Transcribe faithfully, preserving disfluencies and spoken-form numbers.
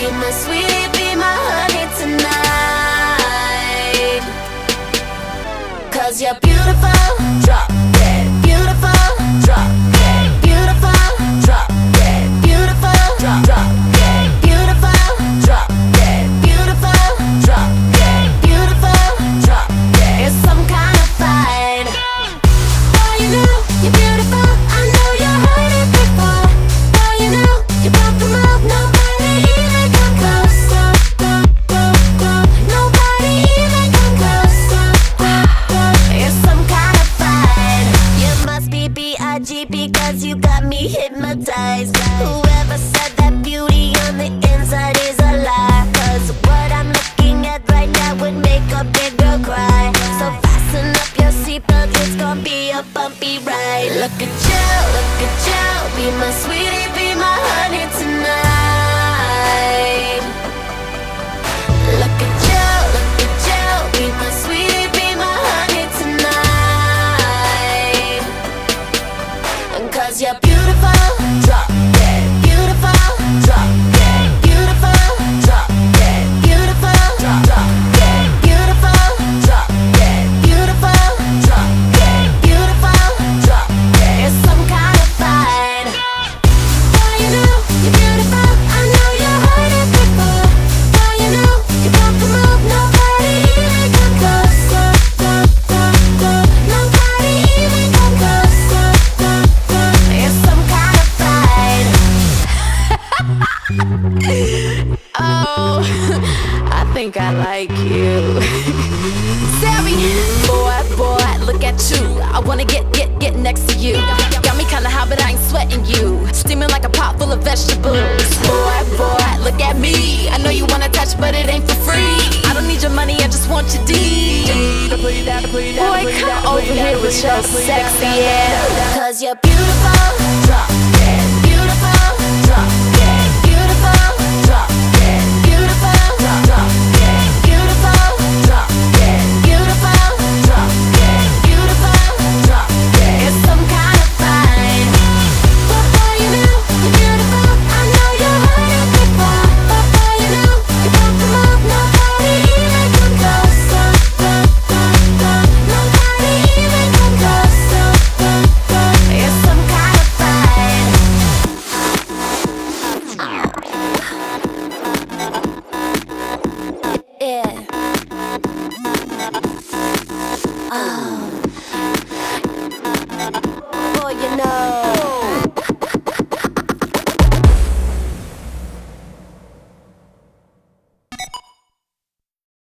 be my sweetie, be my honey tonight. Cause you're beautiful, drop dead, beautiful, drop dead, beautiful, drop dead, beautiful, drop, drop dead, beautiful, drop dead, beautiful, drop dead, beautiful, drop dead. It's some kind of fight. Boy, you know you're beautiful. I know you heard it before. Boy, you know you broke the mold. Nobody even come close. Nobody even come close. It's some kind of fight. You must be B I G because you got me hypnotized. Whoever said that beauty on the inside is a lie. Cause what I'm looking at right now would make a big girl cry. So fasten up your seatbelt, it's gonna be a bumpy ride. Look at you, look at you, be my sweetie, be my honey tonight. Look at you, look at you, be my sweetie, be my honey tonight. And cause you're beautiful, drop dead, beautiful, drop dead, beautiful, drop dead, beautiful, drop, drop dead, beautiful, drop dead, beautiful, drop dead, beautiful, drop dead. It's some kind of fight. Boy, you know you're beautiful. I know you heard it before. Boy, you know you broke the mold. Nobody even come close. Nobody even come close. It's some kind of fight. Oh, I think I like you. Sammy, boy, boy, look at you. I wanna get, get, get next to you. Got me kinda hot, but I ain't sweating you. Steaming like a pot full of vegetables. Boy, boy, look at me. I know you wanna touch, but it ain't for free. I don't need your money, I just want your D. Boy, come over here with your sexy ass. Cause you're beautiful, drop dead, beautiful, drop dead, beautiful, drop dead, beautiful, drop, drop dead, beautiful, drop dead, beautiful, drop dead, beautiful, drop dead. It's some kind of fight. But boy, you know you're beautiful. I know you heard it before. But boy, you know you broke the mold. Nobody even come close. Nobody even come close. It's some kind of fight. Yeah. Oh. Boy, you know.